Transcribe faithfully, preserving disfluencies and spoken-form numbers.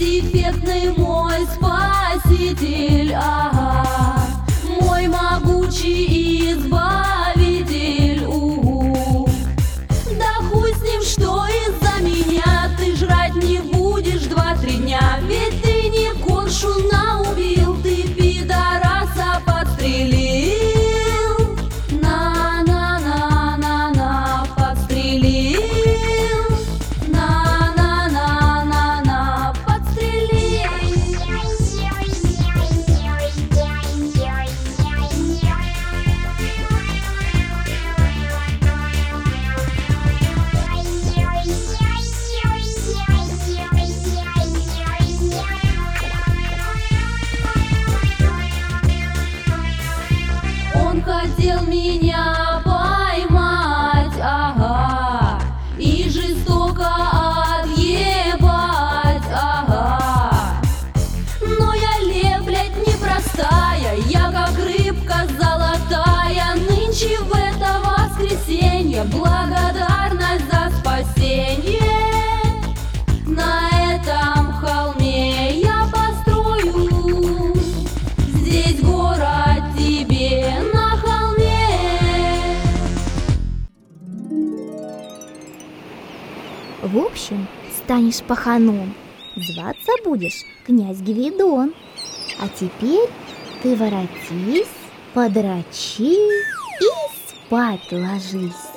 дефектный мой спаситель, ага, мой могучий избавитель, у-у. Да хуй с ним, что из-за меня ты жрать не будешь два-три дня, ведь ты не коршуна убил, ты пидораса подстрелил, на-на-на-на-на, подстрелил, на-на-на-на-на, подстрелил. Он хотел меня поймать, ага, и жестоко отъебать, ага. Но я леплять непростая, я как рыбка золотая. Нынче в это воскресенье благодарность за спасение. На этом холме я построю здесь город тебе на холме. В общем, станешь паханом, зваться будешь князь Гвидон. А теперь ты воротись, подрачи и спать ложись.